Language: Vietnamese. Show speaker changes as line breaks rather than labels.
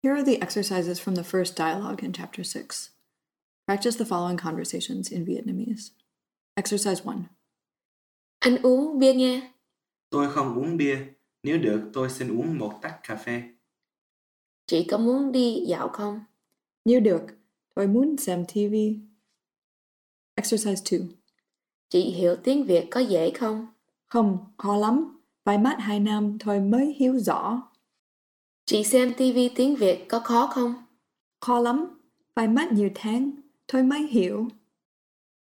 Here are the exercises from the first dialogue in Chapter 6. Practice the following conversations in Vietnamese. Exercise 1.
Anh uống bia nghe.
Tôi không uống bia, nếu được tôi xin uống một tách cà phê.
Chị có muốn đi dạo không?
Nếu được, tôi muốn xem TV. Exercise 2.
Chị hiểu tiếng Việt có dễ không?
Không, khó lắm. Phải mất 2 năm tôi mới hiểu rõ.
Chị xem TV tiếng Việt có khó không?
Khó lắm. Phải mất nhiều tháng tôi mới hiểu.